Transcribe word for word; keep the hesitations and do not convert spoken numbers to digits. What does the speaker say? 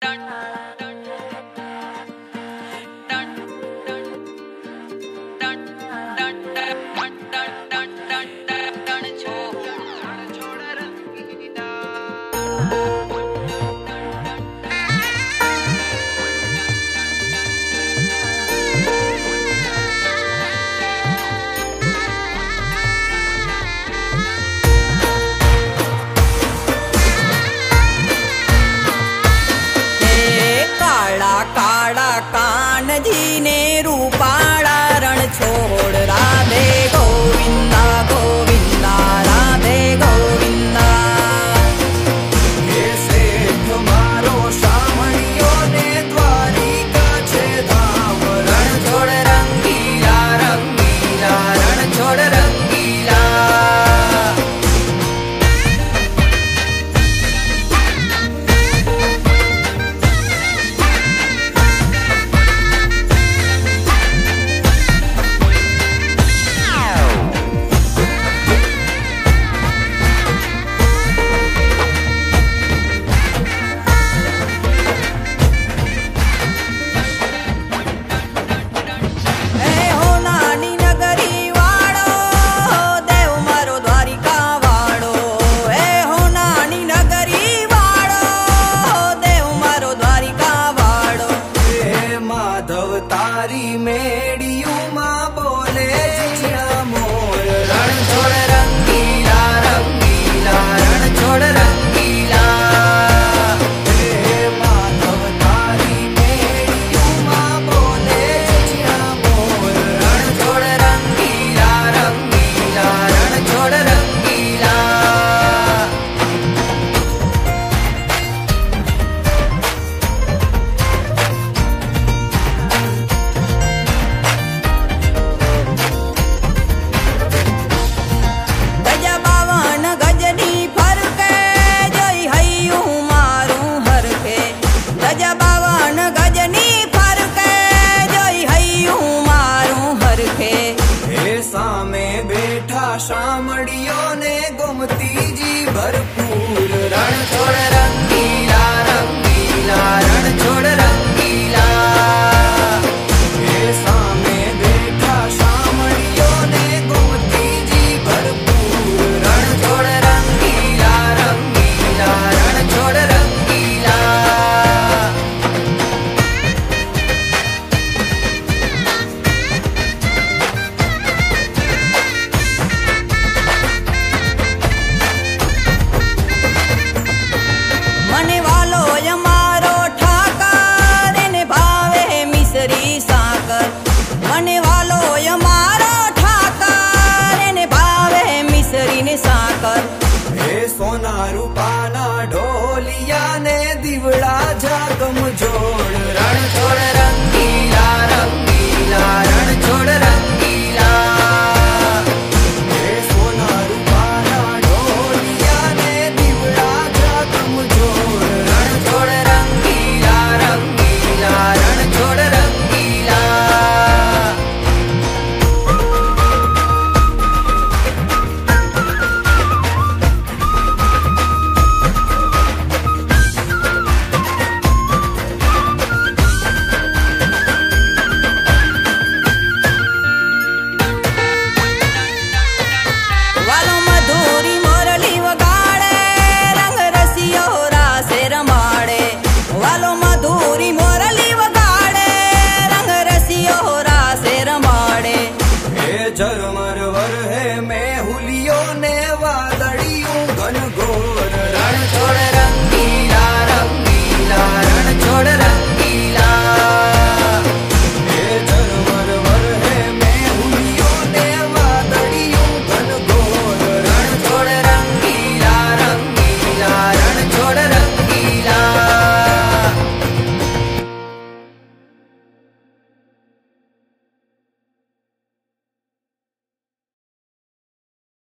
शामड़ियों ने गोमती जी भरपूर रण छोड़ रंगीला रंगीला रण छोड़ रंगीला ये सामे बैठा शामड़ियों ने गोमती जी भरपूर रण छोड़ रंगीला रंगीला रण छोड़ रंगीला। सोना रूपाना ढोलिया ने दिवड़ा जागम जोड़ रण छोड़ रंगीला रंगीला रण छोड़ रंगीला। सोना रूपाना ढोलिया ने दिवड़ा जागम जोड़